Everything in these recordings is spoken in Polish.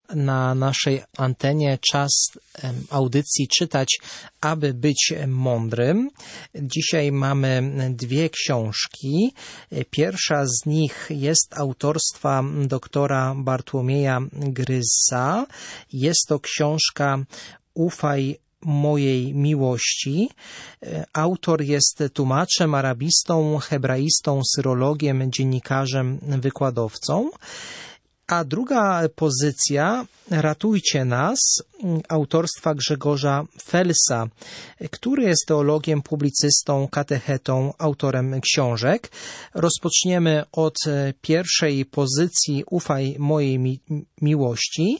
na naszej antenie czas audycji Czytać, aby być mądrym. Dzisiaj mamy dwie książki. Pierwsza z nich jest autorstwa doktora Bartłomieja Gryza. Jest to książka Ufaj mojej miłości. Autor jest tłumaczem, arabistą, hebraistą, syrologiem, dziennikarzem, wykładowcą. A druga pozycja, Ratujcie nas, autorstwa Grzegorza Felsa, który jest teologiem, publicystą, katechetą, autorem książek. Rozpoczniemy od pierwszej pozycji Ufaj mojej miłości.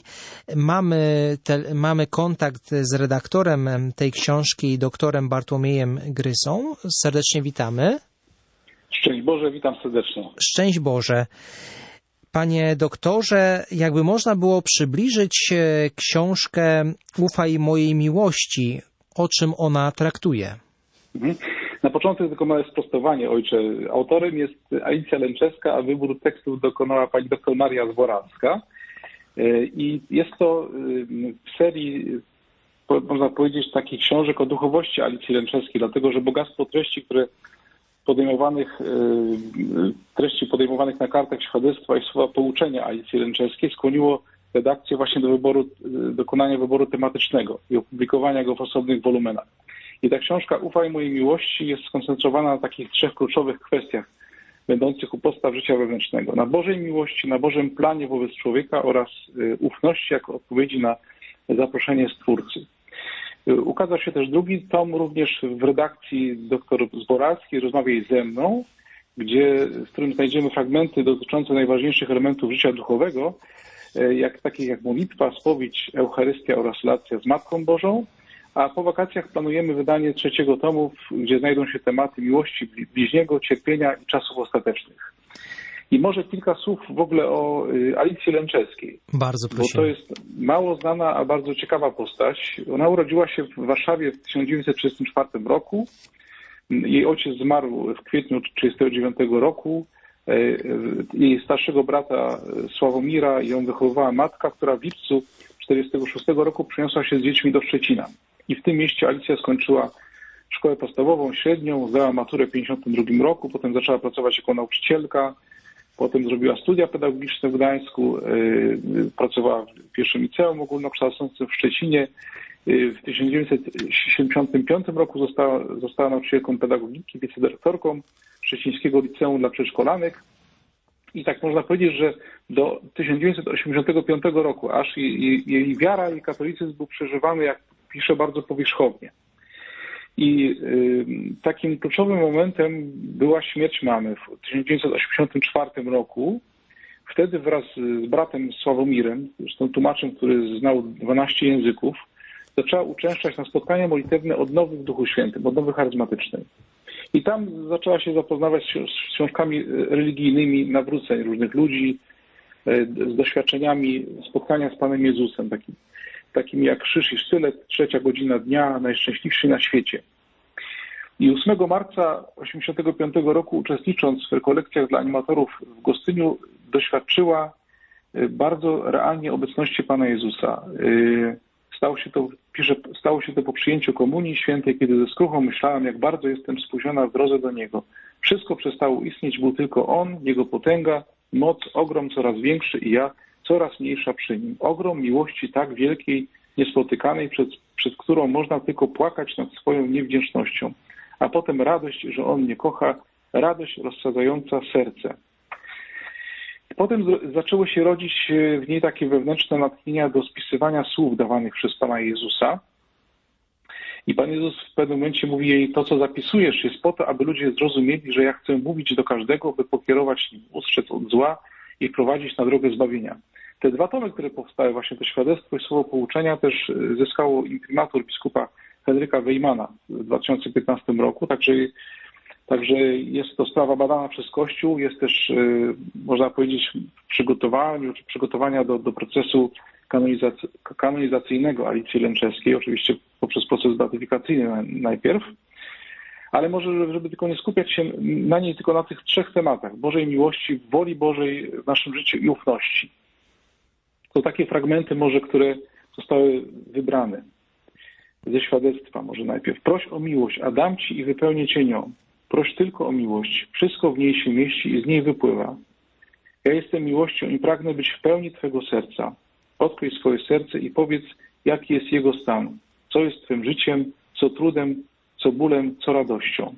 Mamy kontakt z redaktorem tej książki, doktorem Bartłomiejem Gryzą. Serdecznie witamy. Szczęść Boże, witam serdecznie. Szczęść Boże. Panie doktorze, jakby można było przybliżyć książkę Ufaj mojej miłości, o czym ona traktuje? Na początek tylko małe sprostowanie, ojcze. Autorem jest Alicja Lęczewska, a wybór tekstów dokonała pani doktor Maria Zboracka. I jest to w serii, można powiedzieć, takich książek o duchowości Alicji Lęczewskiej, dlatego że bogactwo treści, podejmowanych na kartach świadectwa i słowa pouczenia Alicji Lęczewskiej skłoniło redakcję właśnie do dokonania wyboru tematycznego i opublikowania go w osobnych wolumenach. I ta książka Ufaj mojej miłości jest skoncentrowana na takich trzech kluczowych kwestiach będących u podstaw życia wewnętrznego. Na Bożej miłości, na Bożym planie wobec człowieka oraz ufności jako odpowiedzi na zaproszenie Stwórcy. Ukazał się też drugi tom również w redakcji dr Zborackiej, Rozmawiaj ze mną, w którym znajdziemy fragmenty dotyczące najważniejszych elementów życia duchowego, takich jak modlitwa, spowiedź, Eucharystia oraz relacja z Matką Bożą, a po wakacjach planujemy wydanie trzeciego tomu, gdzie znajdą się tematy miłości bliźniego, cierpienia i czasów ostatecznych. I może kilka słów w ogóle o Alicji Lęczewskiej. Bardzo prosimy. Bo to jest mało znana, a bardzo ciekawa postać. Ona urodziła się w Warszawie w 1934 roku. Jej ojciec zmarł w kwietniu 1939 roku. Jej starszego brata Sławomira ją wychowywała matka, która w lipcu 1946 roku przeniosła się z dziećmi do Szczecina. I w tym mieście Alicja skończyła szkołę podstawową, średnią, zdała maturę w 1952 roku, potem zaczęła pracować jako nauczycielka. Potem zrobiła studia pedagogiczne w Gdańsku, pracowała w pierwszym liceum ogólnokształcącym w Szczecinie. W 1975 roku została nauczycielką pedagogiki, wicedyrektorką Szczecińskiego Liceum dla Przedszkolanek. I tak można powiedzieć, że do 1985 roku aż jej wiara i katolicyzm był przeżywany, jak pisze, bardzo powierzchownie. I takim kluczowym momentem była śmierć mamy w 1984 roku. Wtedy wraz z bratem Sławomirem, zresztą tłumaczem, który znał 12 języków, zaczęła uczęszczać na spotkania modlitewne Odnowy w Duchu Świętym, Odnowy charyzmatycznej. I tam zaczęła się zapoznawać z książkami religijnymi nawróceń różnych ludzi, z doświadczeniami spotkania z Panem Jezusem, takimi jak krzyż i sztylet, 3 godzina dnia, najszczęśliwszy na świecie. I 8 marca 1985 roku, uczestnicząc w rekolekcjach dla animatorów w Gostyniu, doświadczyła bardzo realnie obecności Pana Jezusa. Stało się to po przyjęciu Komunii Świętej, kiedy ze skruchą myślałam, jak bardzo jestem spóźniona w drodze do Niego. Wszystko przestało istnieć, był tylko On, Jego potęga, moc, ogrom coraz większy i ja coraz mniejsza przy Nim. Ogrom miłości tak wielkiej, niespotykanej, przed którą można tylko płakać nad swoją niewdzięcznością. A potem radość, że On mnie kocha, radość rozsadzająca serce. Potem zaczęło się rodzić w niej takie wewnętrzne natchnienia do spisywania słów dawanych przez Pana Jezusa. I Pan Jezus w pewnym momencie mówi jej, to co zapisujesz jest po to, aby ludzie zrozumieli, że ja chcę mówić do każdego, by pokierować nim, ustrzec od zła i wprowadzić na drogę zbawienia. Te 2 tomy, które powstały, właśnie to świadectwo i słowo pouczenia, też zyskało imprimatur biskupa Henryka Wejmana w 2015 roku, także jest to sprawa badana przez Kościół, jest też, można powiedzieć, w przygotowaniu, czy przygotowania do procesu kanonizacyjnego Alicji Lęczewskiej, oczywiście poprzez proces beatyfikacyjny najpierw, ale może, żeby tylko nie skupiać się na niej, tylko na tych 3 tematach: Bożej miłości, woli Bożej w naszym życiu i ufności. To takie fragmenty może, które zostały wybrane ze świadectwa może najpierw. Proś o miłość, a dam ci i wypełnię cię nią. Proś tylko o miłość. Wszystko w niej się mieści i z niej wypływa. Ja jestem miłością i pragnę być w pełni twego serca. Odkryj swoje serce i powiedz, jaki jest jego stan. Co jest twym życiem, co trudem, co bólem, co radością.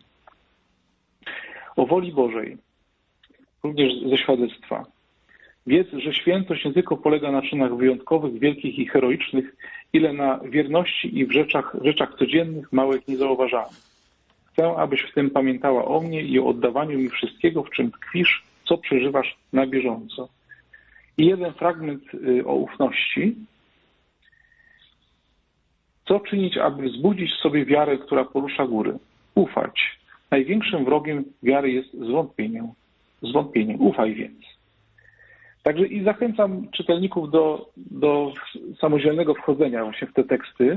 O woli Bożej, również ze świadectwa. Wiedz, że świętość nie tylko polega na czynach wyjątkowych, wielkich i heroicznych, ile na wierności i w rzeczach codziennych, małych, niezauważalnych. Chcę, abyś w tym pamiętała o mnie i o oddawaniu mi wszystkiego, w czym tkwisz, co przeżywasz na bieżąco. I jeden fragment o ufności. Co czynić, aby wzbudzić w sobie wiarę, która porusza góry? Ufać. Największym wrogiem wiary jest zwątpieniem. Ufaj więc. Także i zachęcam czytelników do samodzielnego wchodzenia właśnie w te teksty,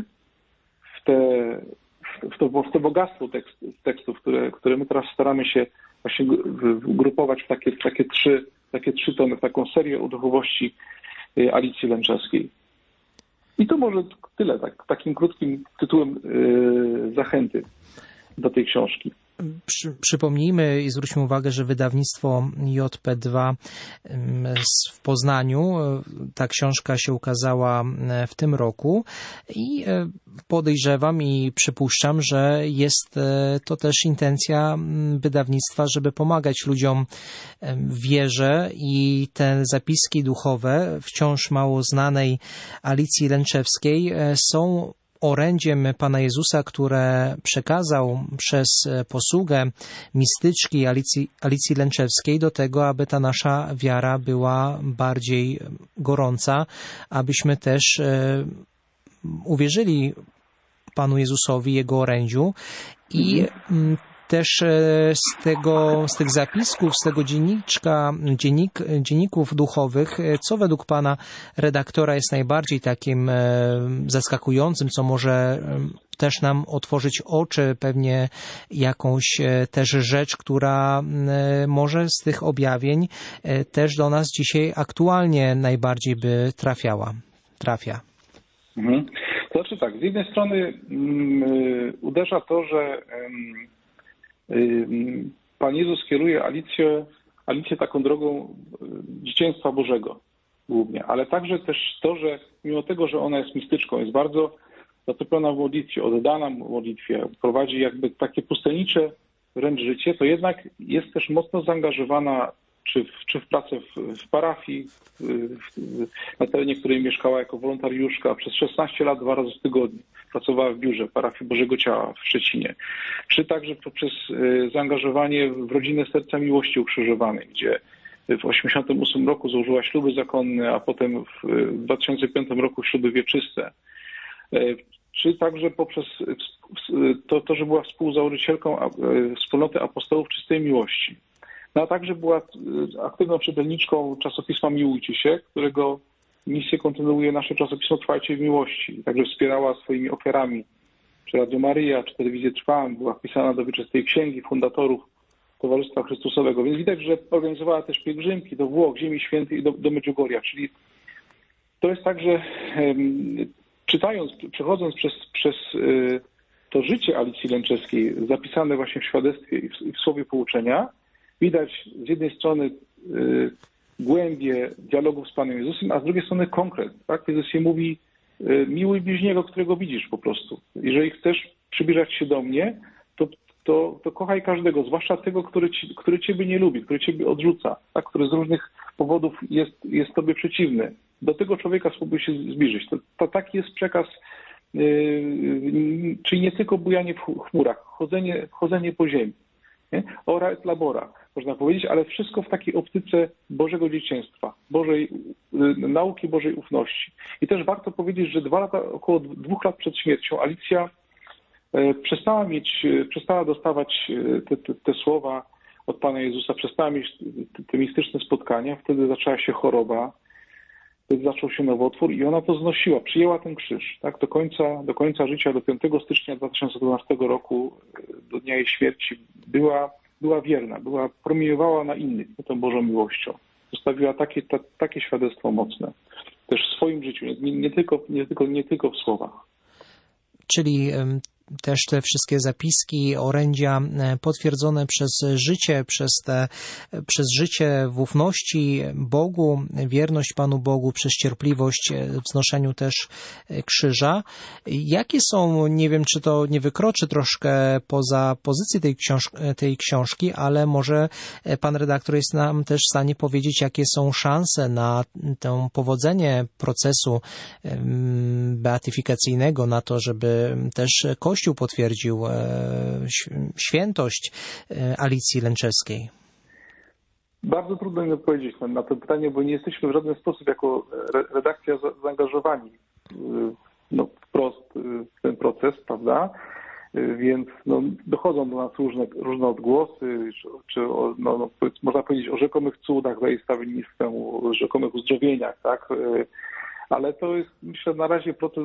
w to bogactwo tekstów, które my teraz staramy się właśnie grupować w takie trzy tony, w taką serię o duchowości Alicji Lęczewskiej. I to może tyle, takim krótkim tytułem zachęty do tej książki. Przypomnijmy i zwróćmy uwagę, że wydawnictwo JP2 w Poznaniu, ta książka się ukazała w tym roku i podejrzewam i przypuszczam, że jest to też intencja wydawnictwa, żeby pomagać ludziom w wierze i te zapiski duchowe wciąż mało znanej Alicji Lęczewskiej są orędziem Pana Jezusa, które przekazał przez posługę mistyczki Alicji Lęczewskiej do tego, aby ta nasza wiara była bardziej gorąca, abyśmy też uwierzyli Panu Jezusowi, Jego orędziu i też z tych zapisków, z tego dzienników duchowych, co według Pana redaktora jest najbardziej takim zaskakującym, co może też nam otworzyć oczy, pewnie jakąś też rzecz, która może z tych objawień też do nas dzisiaj aktualnie najbardziej by trafia. To znaczy tak, z jednej strony uderza to, że Pan Jezus kieruje Alicję taką drogą dzieciństwa Bożego głównie, ale także też to, że mimo tego, że ona jest mistyczką, jest bardzo zatopiona w modlitwie, oddana w modlitwie, prowadzi jakby takie pustelnicze wręcz życie, to jednak jest też mocno zaangażowana czy w pracę w parafii, na terenie której mieszkała jako wolontariuszka. Przez 16 lat 2 razy w tygodniu pracowała w biurze parafii Bożego Ciała w Szczecinie. Czy także poprzez zaangażowanie w rodzinę Serca Miłości Ukrzyżowanej, gdzie w 1988 roku złożyła śluby zakonne, a potem w 2005 roku śluby wieczyste. Czy także poprzez to, że była współzałożycielką Wspólnoty Apostołów Czystej Miłości. No a także była aktywną czytelniczką czasopisma Miłujcie się, którego misję kontynuuje nasze czasopismo Trwajcie w Miłości. Także wspierała swoimi ofiarami czy Radio Maryja, czy Telewizję Trwam, była wpisana do Wieczystej Księgi fundatorów Towarzystwa Chrystusowego. Więc widać, że organizowała też pielgrzymki do Włoch, Ziemi Świętej i do Medjugorja. Czyli to jest tak, że przechodząc przez to życie Alicji Lęczewskiej, zapisane właśnie w świadectwie i w słowie pouczenia, widać z jednej strony głębie dialogów z Panem Jezusem, a z drugiej strony konkret. Tak? Jezus się mówi, miłuj bliźniego, którego widzisz po prostu. Jeżeli chcesz przybliżać się do mnie, to kochaj każdego, zwłaszcza tego, który Ciebie nie lubi, który Ciebie odrzuca, tak? Który z różnych powodów jest Tobie przeciwny. Do tego człowieka spróbuj się zbliżyć. To taki jest przekaz, czyli nie tylko bujanie w chmurach, chodzenie po ziemi. Nie? Ora et labora, można powiedzieć, ale wszystko w takiej optyce Bożego dzieciństwa, Bożej nauki, Bożej ufności. I też warto powiedzieć, że około 2 lat przed śmiercią Alicja przestała dostawać te słowa od Pana Jezusa, przestała mieć te mistyczne spotkania, wtedy zaczęła się choroba, wtedy zaczął się nowotwór i ona to znosiła, przyjęła ten krzyż, tak, do końca życia, do 5 stycznia 2012 roku, do dnia jej śmierci, była wierna, promieniowała na innych tą Bożą miłością. Zostawiła takie świadectwo mocne. też w swoim życiu, nie tylko w słowach. Czyli też te wszystkie zapiski, orędzia potwierdzone przez życie, przez życie w ufności Bogu, wierność Panu Bogu, przez cierpliwość w znoszeniu też krzyża. Jakie są, nie wiem, czy to nie wykroczy troszkę poza pozycję tej książki, ale może pan redaktor jest nam też w stanie powiedzieć, jakie są szanse na to powodzenie procesu beatyfikacyjnego, na to, żeby też Kościół potwierdził świętość Alicji Lęczewskiej? Bardzo trudno mi odpowiedzieć na to pytanie, bo nie jesteśmy w żaden sposób jako redakcja zaangażowani wprost w ten proces, prawda? Więc dochodzą do nas różne odgłosy, czy można powiedzieć o rzekomych cudach zaistawnictwem, o rzekomych uzdrowieniach, tak? Ale to jest, myślę, na razie proces,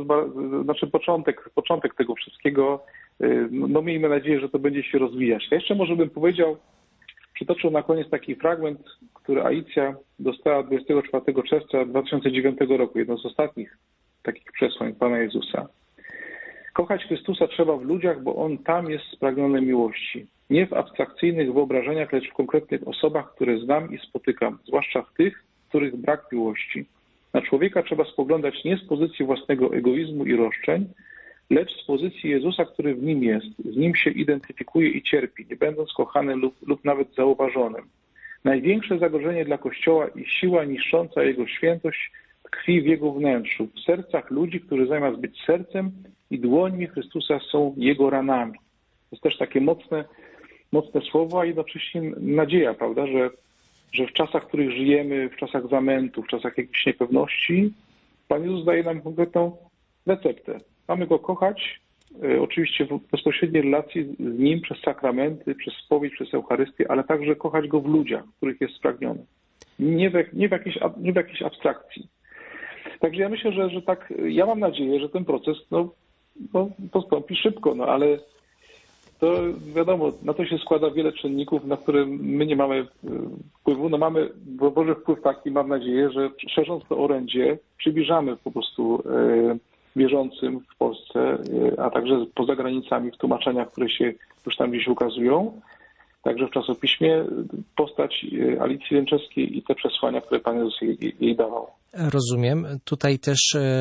początek tego wszystkiego. Miejmy nadzieję, że to będzie się rozwijać. Ja jeszcze może bym przytoczył na koniec taki fragment, który Alicja dostała 24 czerwca 2009 roku, jedno z ostatnich takich przesłań Pana Jezusa. Kochać Chrystusa trzeba w ludziach, bo On tam jest spragniony miłości. Nie w abstrakcyjnych wyobrażeniach, lecz w konkretnych osobach, które znam i spotykam, zwłaszcza w tych, w których brak miłości. Na człowieka trzeba spoglądać nie z pozycji własnego egoizmu i roszczeń, lecz z pozycji Jezusa, który w nim jest. Z nim się identyfikuje i cierpi, nie będąc kochanym lub nawet zauważonym. Największe zagrożenie dla Kościoła i siła niszcząca jego świętość tkwi w jego wnętrzu, w sercach ludzi, którzy zamiast być sercem i dłońmi Chrystusa są jego ranami. To jest też takie mocne słowo, a jednocześnie nadzieja, prawda, że w czasach, w których żyjemy, w czasach zamętu, w czasach jakiejś niepewności, Pan Jezus daje nam konkretną receptę. Mamy Go kochać, oczywiście w bezpośredniej relacji z Nim przez sakramenty, przez spowiedź, przez Eucharystię, ale także kochać Go w ludziach, których jest spragniony. Nie w jakiejś abstrakcji. Także ja myślę, że tak, ja mam nadzieję, że ten proces postąpi szybko, ale to wiadomo, na to się składa wiele czynników, na które my nie mamy wpływu. Mamy Boży wpływ taki, mam nadzieję, że szerząc to orędzie przybliżamy po prostu wierzącym w Polsce, a także poza granicami w tłumaczeniach, które się już tam gdzieś ukazują, także w czasopiśmie, postać Alicji Lęczewskiej i te przesłania, które Pan Jezus jej dawał. Rozumiem. Tutaj też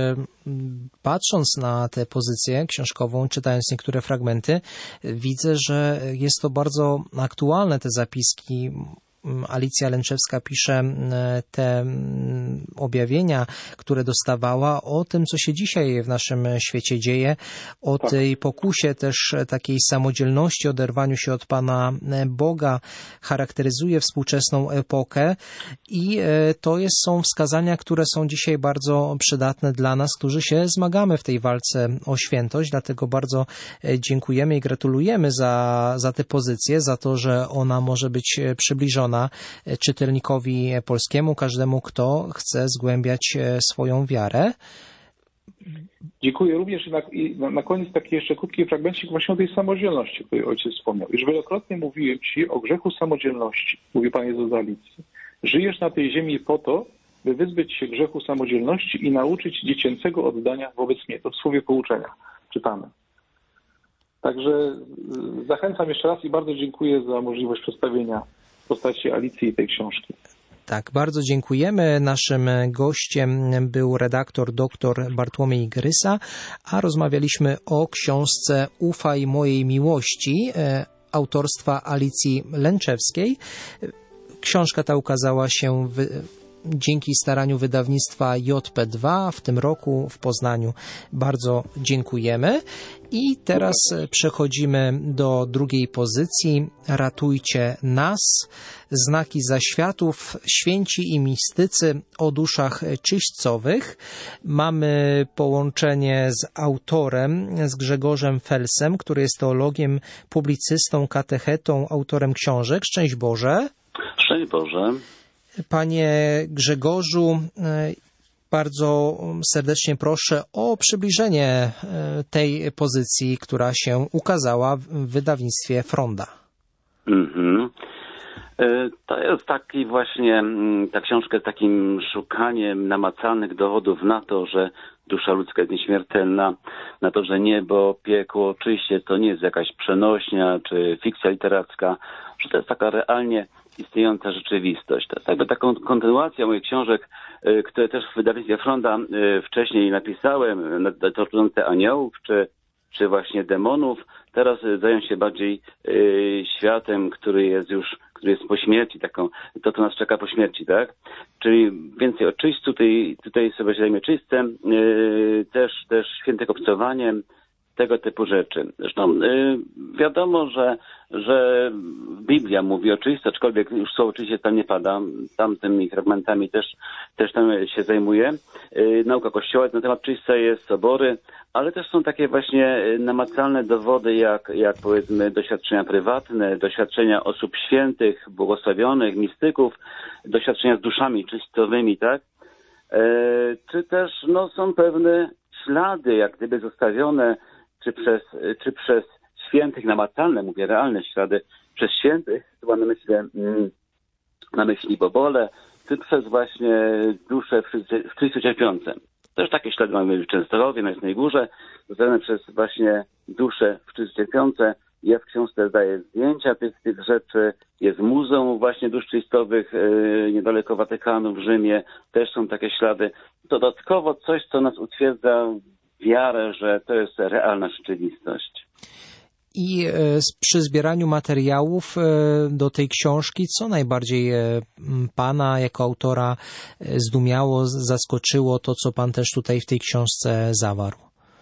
patrząc na tę pozycję książkową, czytając niektóre fragmenty, widzę, że jest to bardzo aktualne, te zapiski. Alicja Lęczewska pisze te objawienia, które dostawała, o tym, co się dzisiaj w naszym świecie dzieje, o tej pokusie też takiej samodzielności, oderwaniu się od Pana Boga, charakteryzuje współczesną epokę i to są wskazania, które są dzisiaj bardzo przydatne dla nas, którzy się zmagamy w tej walce o świętość, dlatego bardzo dziękujemy i gratulujemy za tę pozycję, za to, że ona może być przybliżona czytelnikowi polskiemu, każdemu, kto chce zgłębiać swoją wiarę. Dziękuję również na koniec taki jeszcze krótki fragmencik właśnie o tej samodzielności, o której ojciec wspomniał. Już wielokrotnie mówiłem Ci o grzechu samodzielności, mówi Pan Jezus do Alicji. Żyjesz na tej ziemi po to, by wyzbyć się grzechu samodzielności i nauczyć dziecięcego oddania wobec mnie. To w słowie pouczenia czytamy. Także zachęcam jeszcze raz i bardzo dziękuję za możliwość przedstawienia postaci Alicji i tej książki. Tak, bardzo dziękujemy. Naszym gościem był redaktor dr Bartłomiej Grysa, a rozmawialiśmy o książce Ufaj mojej miłości autorstwa Alicji Lęczewskiej. Książka ta ukazała się dzięki staraniu wydawnictwa JP2 w tym roku w Poznaniu. Bardzo dziękujemy. I teraz przechodzimy do drugiej pozycji. Ratujcie nas. Znaki zaświatów, święci i mistycy o duszach czyśćcowych. Mamy połączenie z autorem, z Grzegorzem Felsem, który jest teologiem, publicystą, katechetą, autorem książek. Szczęść Boże. Szczęść Boże. Panie Grzegorzu, bardzo serdecznie proszę o przybliżenie tej pozycji, która się ukazała w wydawnictwie Fronda. To jest taki właśnie, ta książka jest takim szukaniem namacalnych dowodów na to, że dusza ludzka jest nieśmiertelna, na to, że niebo, piekło, czyście to nie jest jakaś przenośnia czy fikcja literacka, że to jest taka realnie istniejąca rzeczywistość. To jest jakby taką kontynuacja moich książek, które też w wydawnictwie Fronda wcześniej napisałem, dotyczące aniołów czy właśnie demonów. Teraz zająć się bardziej światem, który jest po śmierci, to nas czeka po śmierci, tak? Czyli więcej o czyśćcu, tutaj sobie zajmę czyśćcem, też świętym obcowaniem, tego typu rzeczy. Zresztą wiadomo, że Biblia mówi o czyśćcu, aczkolwiek już słowo oczywiście tam nie pada, tamtymi fragmentami też tam się zajmuje. Nauka Kościoła na temat czyśćca jest, sobory, ale też są takie właśnie namacalne dowody, jak powiedzmy doświadczenia prywatne, doświadczenia osób świętych, błogosławionych, mistyków, doświadczenia z duszami czyśćcowymi, tak? Czy też są pewne ślady, jak gdyby zostawione, czy przez świętych, namacalne, mówię, realne ślady, przez świętych, tu mam na myśli Bobole, czy przez właśnie dusze w Chrystusie cierpiące. Też takie ślady mamy w Częstochowie, na Jasnej Górze, zostawione przez właśnie dusze w Chrystusie cierpiące. Ja w książce daję zdjęcia tych rzeczy. Jest muzeum właśnie dusz czystowych niedaleko Watykanu w Rzymie. Też są takie ślady. Dodatkowo coś, co nas utwierdza wiarę, że to jest realna rzeczywistość. I przy zbieraniu materiałów do tej książki, co najbardziej pana jako autora zdumiało, zaskoczyło, to co pan też tutaj w tej książce zawarł?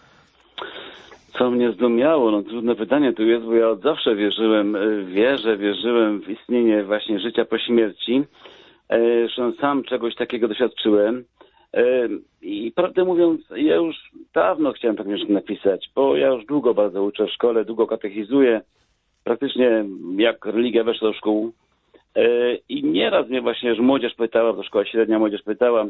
Co mnie zdumiało? Trudne pytanie tu jest, bo ja od zawsze wierzyłem w istnienie właśnie życia po śmierci. Zresztą sam czegoś takiego doświadczyłem. I prawdę mówiąc, ja już dawno chciałem tę książkę napisać, bo ja już długo bardzo uczę w szkole, długo katechizuję, praktycznie jak religia weszła do szkół. I nieraz mnie właśnie już młodzież pytała, to szkoła średnia młodzież pytała,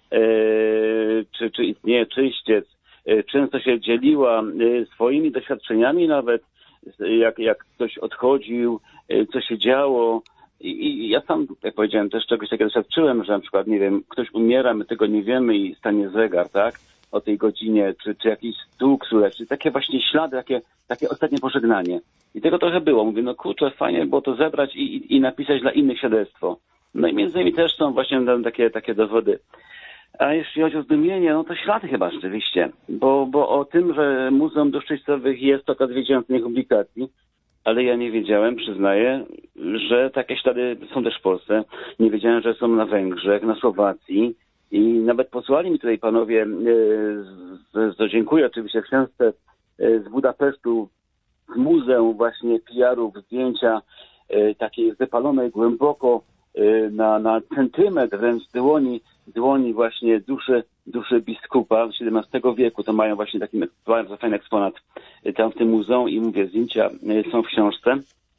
czy istnieje czyściec. Często się dzieliła swoimi doświadczeniami nawet, jak ktoś odchodził, co się działo. I ja sam, jak powiedziałem, też czegoś takiego doświadczyłem, że na przykład, nie wiem, ktoś umiera, my tego nie wiemy i stanie zegar, tak, o tej godzinie, czy jakiś dług czy takie właśnie ślady, takie ostatnie pożegnanie. I tego trochę było. Mówię, kurczę, fajnie było to zebrać i napisać dla innych świadectwo. No i między innymi też są właśnie takie dowody. A jeśli chodzi o zdumienie, to ślady chyba rzeczywiście, bo o tym, że Muzeum Dusz Czystowych jest, to akurat wiedziałem w tej publikacji, ale ja nie wiedziałem, przyznaję, że takie ślady są też w Polsce. Nie wiedziałem, że są na Węgrzech, na Słowacji i nawet posłali mi tutaj panowie, dziękuję oczywiście w książce z Budapesztu, z muzeum właśnie PR-ów, zdjęcia takiej wypalonej głęboko na centymetr wręcz dłoni właśnie duszy biskupa z XVII wieku. To mają właśnie taki bardzo fajny eksponat tam w tym muzeum i mówię, zdjęcia są w książce.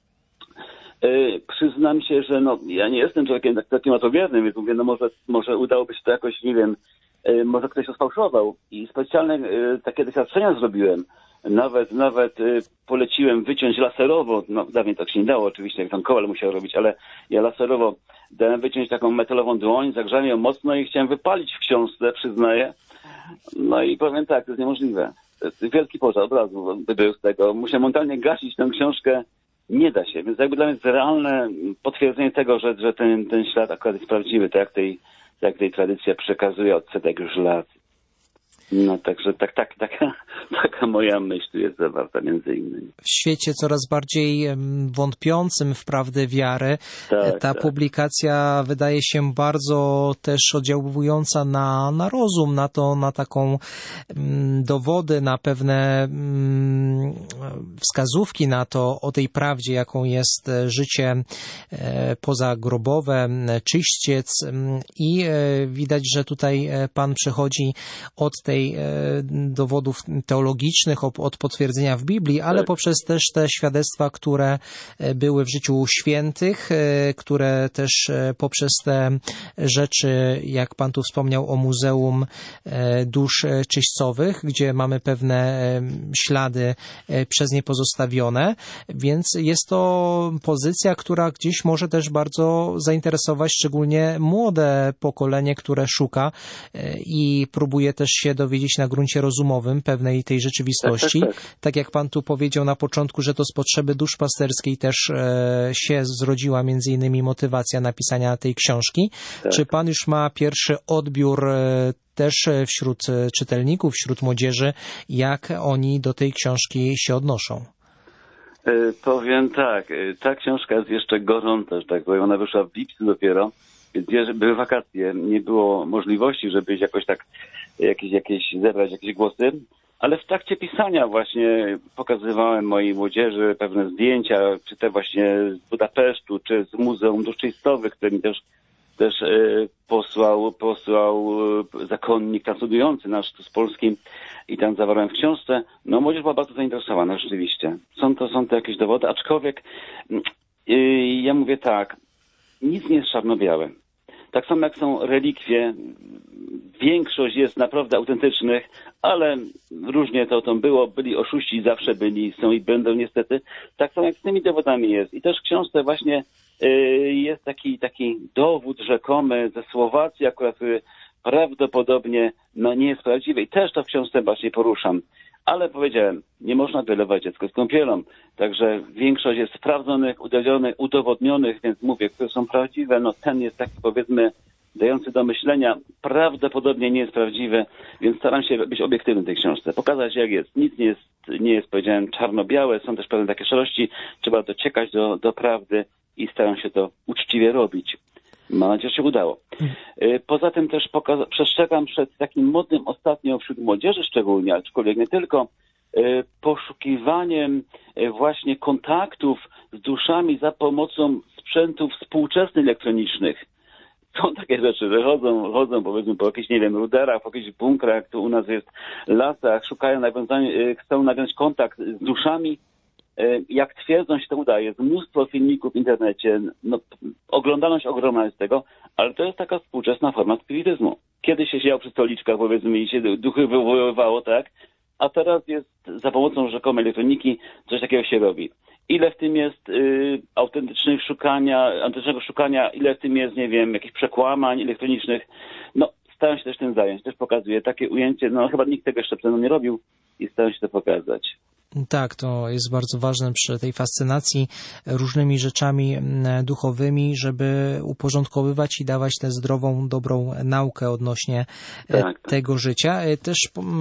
Przyznam się, że ja nie jestem człowiekiem takim atowiernym, więc mówię, może udałoby się to jakoś, nie wiem, może ktoś to sfałszował i specjalne takie doświadczenia zrobiłem. Nawet poleciłem wyciąć laserowo, dawniej tak się nie dało oczywiście, jak tam Kowal musiał robić, ale ja laserowo dałem wyciąć taką metalową dłoń, zagrzałem ją mocno i chciałem wypalić w książce, przyznaję. No i powiem tak, to jest niemożliwe. To jest wielki pożar od razu był z tego. Muszę momentalnie gasić tę książkę, nie da się. Więc jakby dla mnie jest realne potwierdzenie tego, że ten ślad akurat jest prawdziwy, tak jak tej tradycja przekazuje od setek już lat. No także taka moja myśl tu jest zawarta między innymi. W świecie coraz bardziej wątpiącym w prawdę wiary, ta publikacja wydaje się bardzo też oddziałująca na rozum, na taką dowody, na pewne wskazówki na to, o tej prawdzie, jaką jest życie pozagrobowe, czyściec i widać, że tutaj Pan przechodzi od tej dowodów teologicznych, od potwierdzenia w Biblii, ale poprzez też te świadectwa, które były w życiu świętych, które też poprzez te rzeczy, jak Pan tu wspomniał o Muzeum Dusz Czyścowych, gdzie mamy pewne ślady przez nie pozostawione, więc jest to pozycja, która gdzieś może też bardzo zainteresować szczególnie młode pokolenie, które szuka i próbuje też się dowiedzieć na gruncie rozumowym pewnej tej rzeczywistości. Tak jak Pan tu powiedział na początku, że to z potrzeby duszpasterskiej też się zrodziła między innymi motywacja napisania tej książki. Tak. Czy Pan już ma pierwszy odbiór też wśród czytelników, wśród młodzieży, jak oni do tej książki się odnoszą? Powiem tak, ta książka jest jeszcze gorąca, że tak powiem, ona wyszła w lipcu dopiero, więc były wakacje, nie było możliwości, żeby jakoś tak zebrać jakieś głosy, ale w trakcie pisania właśnie pokazywałem mojej młodzieży pewne zdjęcia, czy te właśnie z Budapesztu, czy z Muzeum Dusz Czyścowych, które mi też posłał zakonnik tam studiujący nasz z Polski i tam zawarłem w książce. No młodzież była bardzo zainteresowana rzeczywiście. Są to jakieś dowody, aczkolwiek ja mówię tak, nic nie jest czarno-białe. Tak samo jak są relikwie, większość jest naprawdę autentycznych, ale różnie to było, byli oszuści, zawsze byli, są i będą niestety. Tak samo jak z tymi dowodami jest. I też w książce właśnie jest taki dowód rzekomy ze Słowacji, akurat prawdopodobnie nie jest prawdziwy. I też to w książce właśnie poruszam. Ale powiedziałem, nie można wylewać dziecka z kąpielą. Także większość jest sprawdzonych, udowodnionych, więc mówię, które są prawdziwe. No ten jest taki, powiedzmy, dający do myślenia. Prawdopodobnie nie jest prawdziwy, więc staram się być obiektywny w tej książce. Pokazać jak jest. Nic nie jest, powiedziałem, czarno-białe. Są też pewne takie szarości. Trzeba dociekać do prawdy i staram się to uczciwie robić. Mam nadzieję, że się udało. Poza tym też przestrzegam przed takim modnym ostatnio wśród młodzieży szczególnie, aczkolwiek nie tylko, poszukiwaniem właśnie kontaktów z duszami za pomocą sprzętów współczesnych elektronicznych. Są takie rzeczy, że chodzą powiedzmy po jakichś, nie wiem, ruderach, po jakichś bunkrach, tu u nas jest lasach, chcą nawiązać kontakt z duszami. Jak twierdzą, się to udaje. Jest mnóstwo filmików w internecie, oglądalność ogromna jest tego, ale to jest taka współczesna forma spirytyzmu. Kiedyś się siedział przy stoliczkach, powiedzmy, i się duchy wywoływało, tak? A teraz jest za pomocą rzekomej elektroniki coś takiego się robi. Ile w tym jest autentycznego szukania, ile w tym jest, nie wiem, jakichś przekłamań elektronicznych. Staram się też tym zająć. Też pokazuję takie ujęcie, chyba nikt tego jeszcze przede mną nie robił i staram się to pokazać. Tak, to jest bardzo ważne przy tej fascynacji różnymi rzeczami duchowymi, żeby uporządkowywać i dawać tę zdrową, dobrą naukę odnośnie tego życia. Też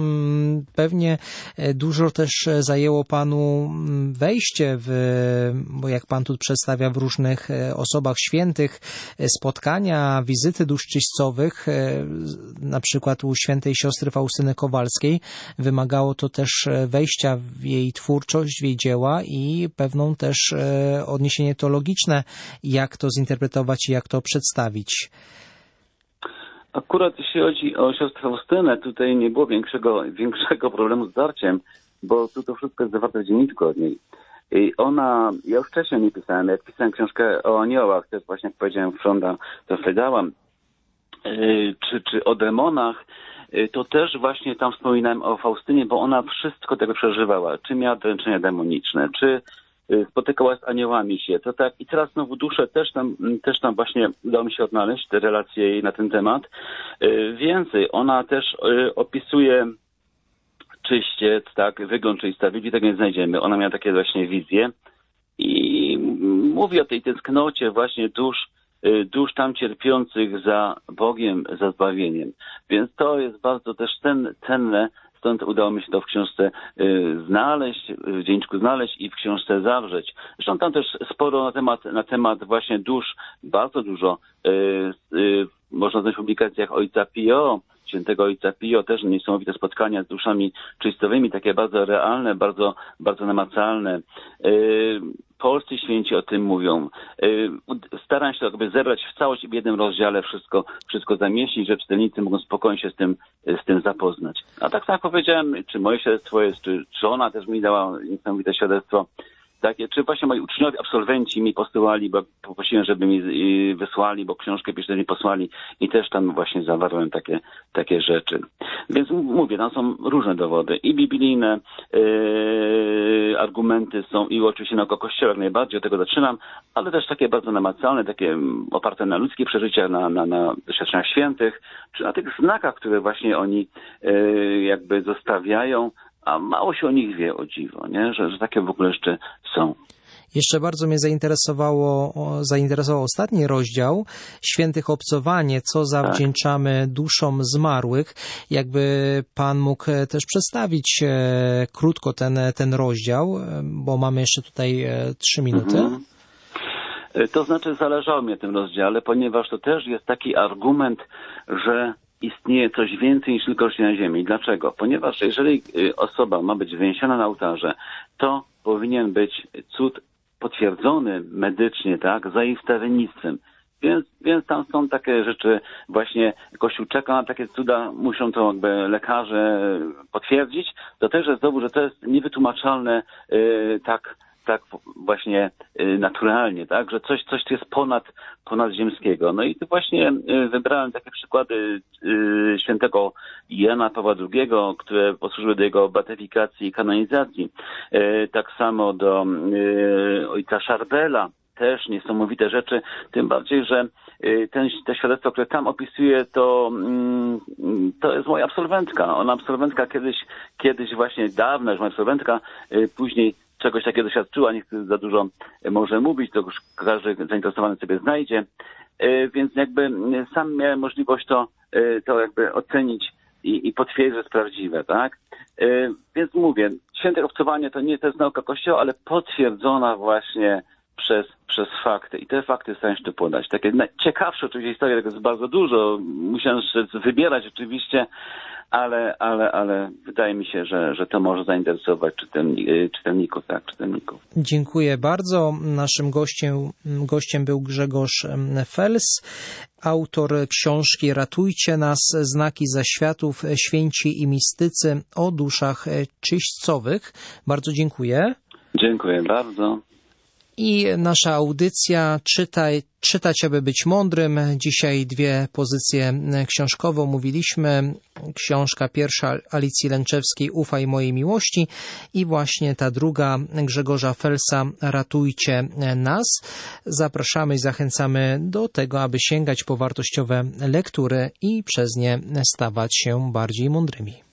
pewnie dużo też zajęło Panu wejście bo jak Pan tu przedstawia w różnych osobach świętych, spotkania, wizyty dusz czyścowych, na przykład u świętej siostry Faustyny Kowalskiej, wymagało to też wejścia w jej twórczość, w jej dzieła i pewną też odniesienie teologiczne, jak to zinterpretować i jak to przedstawić. Akurat jeśli chodzi o siostrę Faustynę, tutaj nie było większego problemu z darciem, bo tu to wszystko jest zawarte w dzienniczku od niej. I ja już wcześniej nie pisałem, jak pisałem książkę o aniołach, też właśnie jak powiedziałem, Fronda to wydałam, czy o demonach, to też właśnie tam wspominałem o Faustynie, bo ona wszystko tego przeżywała. Czy miała dręczenia demoniczne, czy spotykała z aniołami się. To tak. I teraz znowu duszę też tam właśnie udało mi się odnaleźć te relacje jej na ten temat. Więcej, ona też opisuje czyściec, tak, wygląd czyśca. W Biblii tego nie znajdziemy. Ona miała takie właśnie wizje i mówi o tej tęsknocie właśnie dusz tam cierpiących za Bogiem, za zbawieniem. Więc to jest bardzo też cenne, stąd udało mi się to w książce znaleźć, w dzienniczku znaleźć i w książce zawrzeć. Zresztą tam też sporo na temat właśnie dusz, bardzo dużo można znaleźć w publikacjach ojca Pio, świętego ojca Pio, też niesamowite spotkania z duszami czystowymi, takie bardzo realne, bardzo, bardzo namacalne. Polscy święci o tym mówią. Staram się jakby zebrać w całość i w jednym rozdziale wszystko zamieścić, że czytelnicy mogą spokojnie się z tym zapoznać. A tak jak powiedziałem, czy moje świadectwo jest, czy ona też mi dała niesamowite świadectwo, takie, czy właśnie moi uczniowie, absolwenci mi posyłali, bo poprosiłem, żeby mi wysłali, bo książkę piszę, mi posłali i też tam właśnie zawarłem takie rzeczy. Więc mówię, tam są różne dowody i biblijne, argumenty są i oczywiście nauka Kościoła jak najbardziej, od tego zaczynam, ale też takie bardzo namacalne, takie oparte na ludzkich przeżyciach, na doświadczeniach świętych, czy na tych znakach, które właśnie oni jakby zostawiają, a mało się o nich wie, o dziwo, nie? Że takie w ogóle jeszcze są. Jeszcze bardzo mnie zainteresował ostatni rozdział, Świętych Obcowanie, co zawdzięczamy duszom zmarłych. Jakby Pan mógł też przedstawić krótko ten rozdział, bo mamy jeszcze tutaj 3 minuty. To znaczy zależało mi na tym rozdziale, ponieważ to też jest taki argument, że istnieje coś więcej niż tylko życie na ziemi. Dlaczego? Ponieważ jeżeli osoba ma być wyniesiona na ołtarze, to powinien być cud potwierdzony medycznie, tak, za jej wstawiennictwem. Więc tam są takie rzeczy, właśnie Kościół czeka na takie cuda, muszą to jakby lekarze potwierdzić. To też jest dowód, że to jest niewytłumaczalne tak właśnie naturalnie, tak, że coś jest ponadzziemskiego. No i tu właśnie wybrałem takie przykłady świętego Jana Pawła II, które posłużyły do jego beatyfikacji i kanonizacji. Tak samo do ojca Charbela, też niesamowite rzeczy, tym bardziej, że to świadectwo, które tam opisuję, to jest moja absolwentka. Ona absolwentka kiedyś właśnie dawna, już moja absolwentka, później czegoś takiego doświadczyła, nie chcę za dużo może mówić, to już każdy zainteresowany sobie znajdzie, więc jakby sam miałem możliwość to jakby ocenić i potwierdzić, że jest prawdziwe, tak? Więc mówię, święte obcowanie to nie to jest nauka Kościoła, ale potwierdzona właśnie przez fakty. I te fakty staram się tu podać. Takie ciekawsze oczywiście historie, tego jest bardzo dużo. Musiałem wybierać oczywiście, ale wydaje mi się, że to może zainteresować czytelników. Dziękuję bardzo. Naszym gościem był Grzegorz Fels, autor książki Ratujcie nas, znaki zaświatów, święci i mistycy o duszach czyśćcowych. Bardzo dziękuję. Dziękuję bardzo. I nasza audycja Czytać, aby być mądrym. Dzisiaj 2 pozycje książkowe omówiliśmy. Książka pierwsza Alicji Lęczewskiej Ufaj mojej miłości i właśnie ta druga Grzegorza Felsa Ratujcie nas. Zapraszamy i zachęcamy do tego, aby sięgać po wartościowe lektury i przez nie stawać się bardziej mądrymi.